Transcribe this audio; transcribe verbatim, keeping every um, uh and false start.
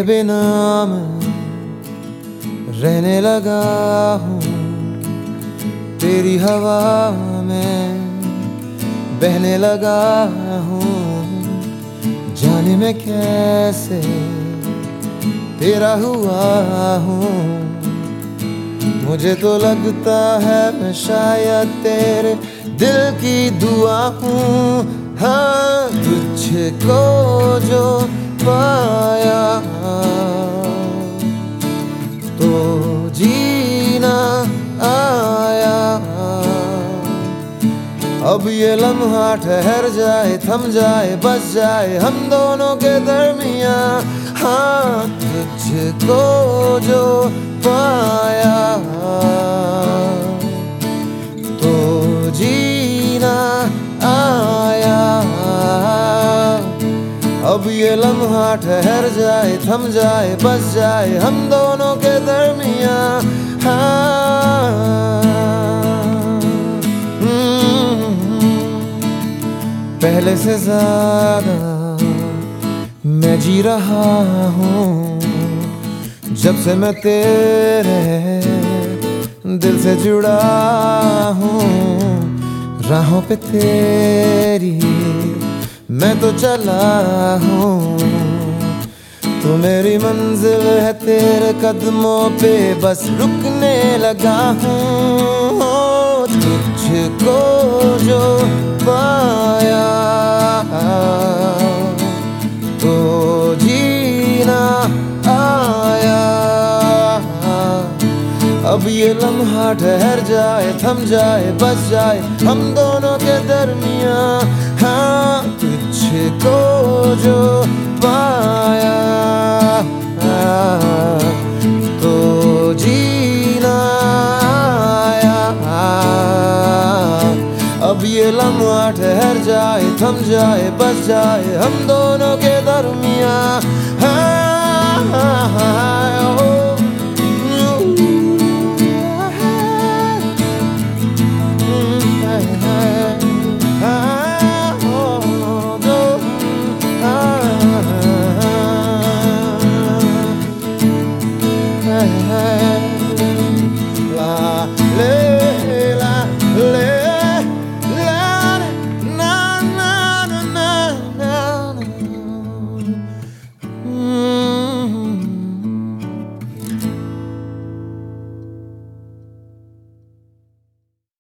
बिना मैं रहने लगा हूँ, तेरी हवा में बहने लगा हूँ। जाने मैं कैसे तेरा हुआ हूँ, मुझे तो लगता है मैं शायद तेरे दिल की दुआ हूँ। हाँ, तुझको जो पाया तो जीना आया। अब ये लम्हा ठहर जाए, थम जाए, बस जाए हम दोनों के दरमियाँ। हाँ, तुझको जो पाया तो जीना आया। अब ये लम्हा ठहर जाए, थम जाए, बस जाए हम दोनों के दरमियाँ। हाँ, पहले से ज्यादा मैं जी रहा हूँ, जब से मैं तेरे दिल से जुड़ा हूँ। राहों पे तेरी मैं तो चला हूँ, तू मेरी मंजिल है, तेरे कदमों पे बस रुकने लगा हूँ। तुझको जो पाया तो जीना आया। अब ये लम्हा ठहर जाए, थम जाए, बस जाए हम दोनों के दरमियाँ। हाँ, तुझको जो पाया तो जीना आया। अब ये लम्हा ठहर जाए, थम जाए, बस जाए हम दोनों के दरमियाँ। हाँ, हाँ, हाँ।